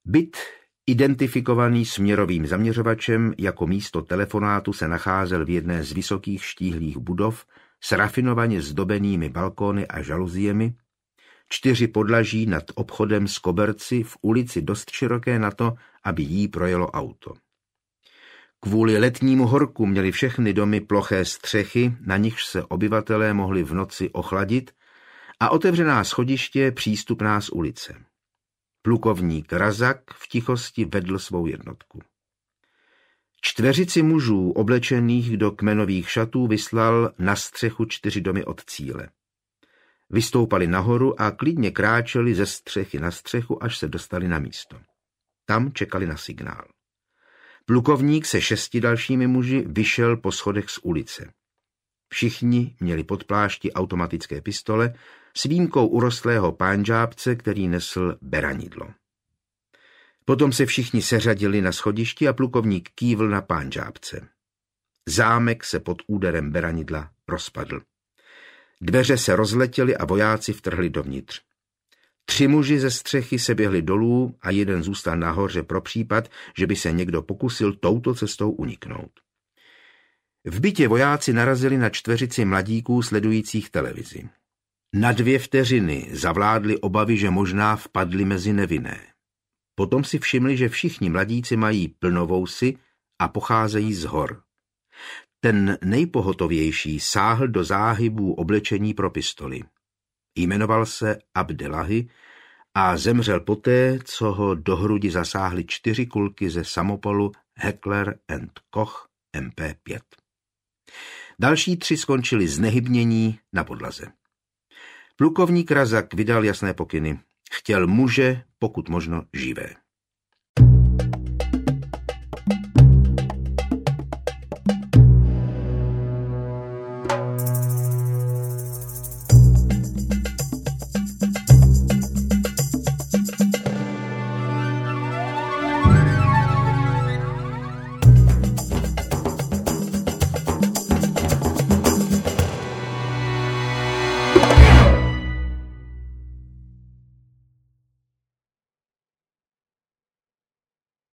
Byt, identifikovaný směrovým zaměřovačem jako místo telefonátu, se nacházel v jedné z vysokých štíhlých budov s rafinovaně zdobenými balkóny a žaluziemi, 4 podlaží nad obchodem s koberci v ulici dost široké na to, aby jí projelo auto. Kvůli letnímu horku měly všechny domy ploché střechy, na nichž se obyvatelé mohli v noci ochladit, a otevřená schodiště přístupná z ulice. Plukovník Razak v tichosti vedl svou jednotku. 4 mužů oblečených do kmenových šatů vyslal na střechu 4 domy od cíle. Vystoupali nahoru a klidně kráčeli ze střechy na střechu, až se dostali na místo. Tam čekali na signál. Plukovník se 6 dalšími muži vyšel po schodech z ulice. Všichni měli pod plášti automatické pistole s výjimkou urostlého pánžábce, který nesl beranidlo. Potom se všichni seřadili na schodišti a plukovník kývl na pánžábce. Zámek se pod úderem beranidla rozpadl. Dveře se rozletěly a vojáci vtrhli dovnitř. 3 muži ze střechy se běhli dolů a jeden zůstal nahoře pro případ, že by se někdo pokusil touto cestou uniknout. V bytě vojáci narazili na 4 mladíků sledujících televizi. Na 2 vteřiny zavládly obavy, že možná vpadli mezi nevinné. Potom si všimli, že všichni mladíci mají plnovousy a pocházejí z hor. Ten nejpohotovější sáhl do záhybů oblečení pro pistoli. Jmenoval se Abdelahi a zemřel poté, co ho do hrudi zasáhly 4 kulky ze samopolu Heckler & Koch MP5. Další 3 skončili znehybnění na podlaze. Plukovník Razak vydal jasné pokyny. Chtěl muže, pokud možno živé.